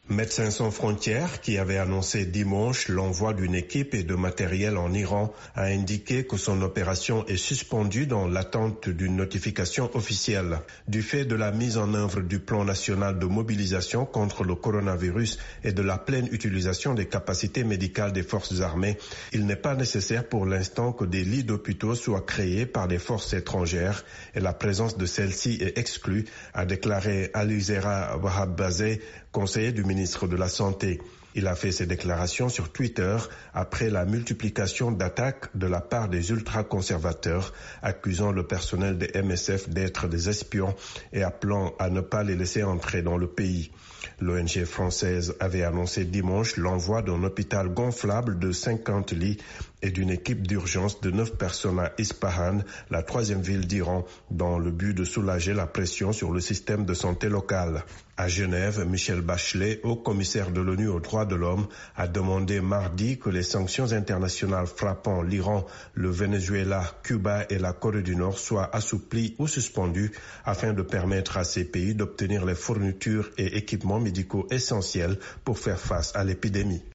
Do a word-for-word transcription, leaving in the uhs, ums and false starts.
Médecins sans frontières, qui avait annoncé dimanche l'envoi d'une équipe et de matériel en Iran, a indiqué que son opération est suspendue dans l'attente d'une notification officielle. Du fait de la mise en œuvre du plan national de mobilisation contre le coronavirus et de la pleine utilisation des capacités médicales des forces armées, il n'est pas nécessaire pour l'instant que des lits d'hôpitaux soient créés par des forces étrangères et la présence de celles-ci est exclue, a déclaré Alizera Wahabbazeh, conseiller du ministre de la Santé. Il a fait ces déclarations sur Twitter après la multiplication d'attaques de la part des ultra-conservateurs, accusant le personnel des M S F d'être des espions et appelant à ne pas les laisser entrer dans le pays. L'O N G française avait annoncé dimanche l'envoi d'un hôpital gonflable de cinquante lits et d'une équipe d'urgence de neuf personnes à Ispahan, la troisième ville d'Iran, dans le but de soulager la pression sur le système de santé local. À Genève, Michelle Bachelet, haut commissaire de l'ONU aux droits de l'homme, a demandé mardi que les sanctions internationales frappant l'Iran, le Venezuela, Cuba et la Corée du Nord soient assouplies ou suspendues afin de permettre à ces pays d'obtenir les fournitures et équipements médicaux essentiels pour faire face à l'épidémie.